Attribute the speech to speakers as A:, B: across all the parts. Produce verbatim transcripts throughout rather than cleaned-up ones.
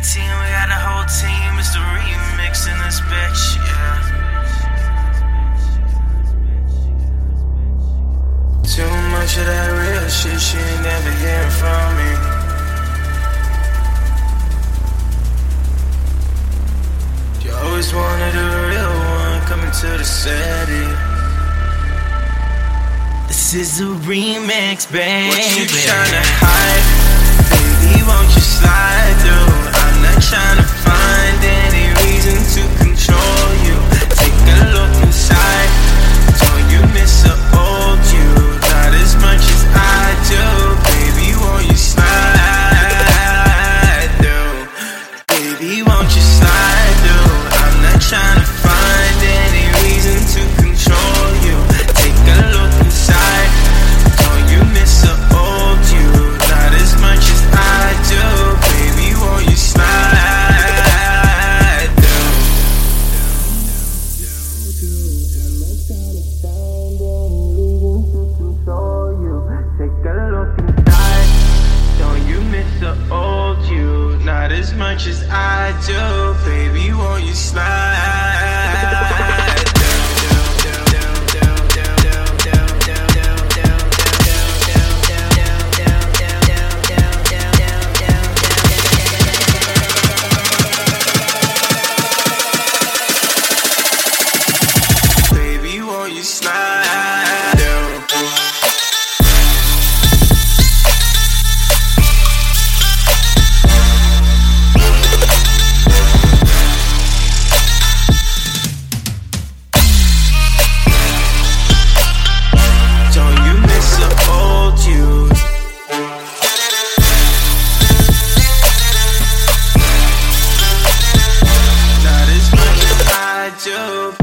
A: team, we got a whole team. It's the remix in this bitch, yeah. Too much of that real shit, she ain't never hearing from me. You always wanted a real one coming to the city. This is a remix, baby. What you tryna hide? Baby, won't you slide through? I'm not tryna find any reason to control you. Take a look inside. Don't you miss the old you? Not as much as I do. Baby, won't you slide through? Baby, won't you slide through? I'm not tryna find any reason to control you. Take a look inside. Don't you miss the old you? Not as much as I do. Baby, won't you slide through? Take a look inside. Don't you miss the old you? Not as much as I do. Baby, won't you slide? Baby, won't you slide down? Don't you miss the old you? Not as much as I do.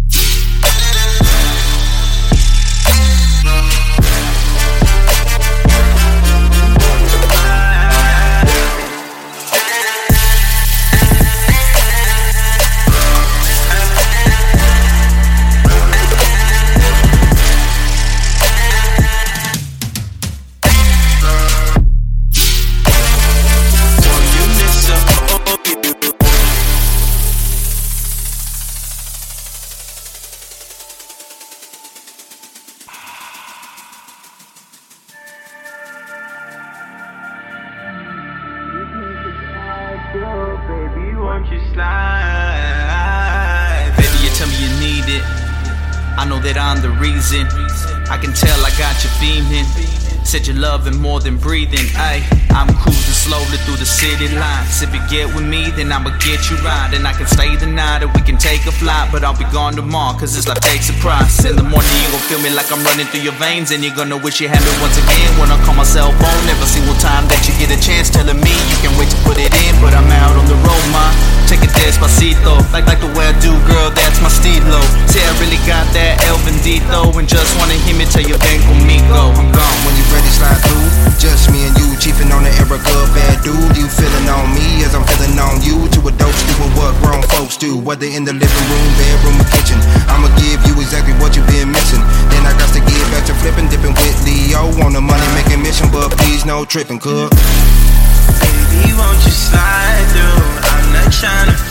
A: Baby, won't you slide?
B: Baby, you tell me you need it. I know that I'm the reason. I can tell I got you beaming. Said you're loving more than breathing. Ay, I'm cruising slowly through the city lines. If you get with me, then I'ma get you right. And I can stay the night or we can take a flight. But I'll be gone tomorrow, cause this life takes a price. In the morning you gon' feel me like I'm running through your veins. And you're gonna wish you had me once again. When I call my cell phone, every single time that you get a chance, telling me you can wait to put it in. But I'm out on the road, ma. Take a despacito, like like the way I do, girl, that's my estilo. Say I really got that El Bendito. And just wanna hear me tell you ven conmigo. I'm gone.
C: When you ready, slide through. Just me and you, chiefin' on the Erica, bad dude. You feelin' on me as I'm feelin' on you. To a dope doing what grown folks do. Whether in the living room, bedroom, or kitchen, I'ma give you exactly what you've been missing. Then I got to get back to flippin', dippin' with Leo on a money making mission, but please no trippin', cuz.
A: Baby, won't you slide through? I'm not tryna